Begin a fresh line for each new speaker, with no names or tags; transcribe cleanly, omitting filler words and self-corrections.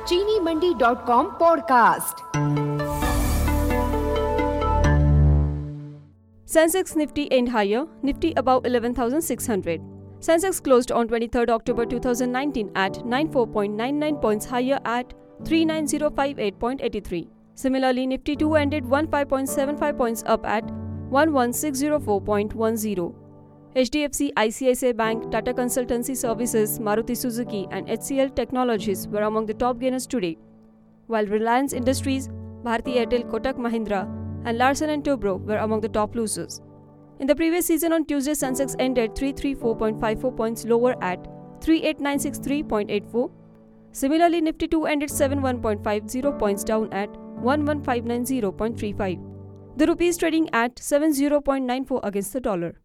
चीनीमंडी.com podcast.
Sensex Nifty end higher, Nifty above 11,600. Sensex closed on 23rd October 2019 at 94.99 points higher at 39058.83. Similarly, Nifty 2 ended 15.75 points up at 11604.10. HDFC, ICICI Bank, Tata Consultancy Services, Maruti Suzuki and HCL Technologies were among the top gainers today, while Reliance Industries, Bharti Airtel, Kotak Mahindra and Larsen & Toubro were among the top losers. In the previous season on Tuesday, Sensex ended 334.54 points lower at 38963.84. Similarly, Nifty 2 ended 71.50 points down at 11590.35. The rupee is trading at 70.94 against the dollar.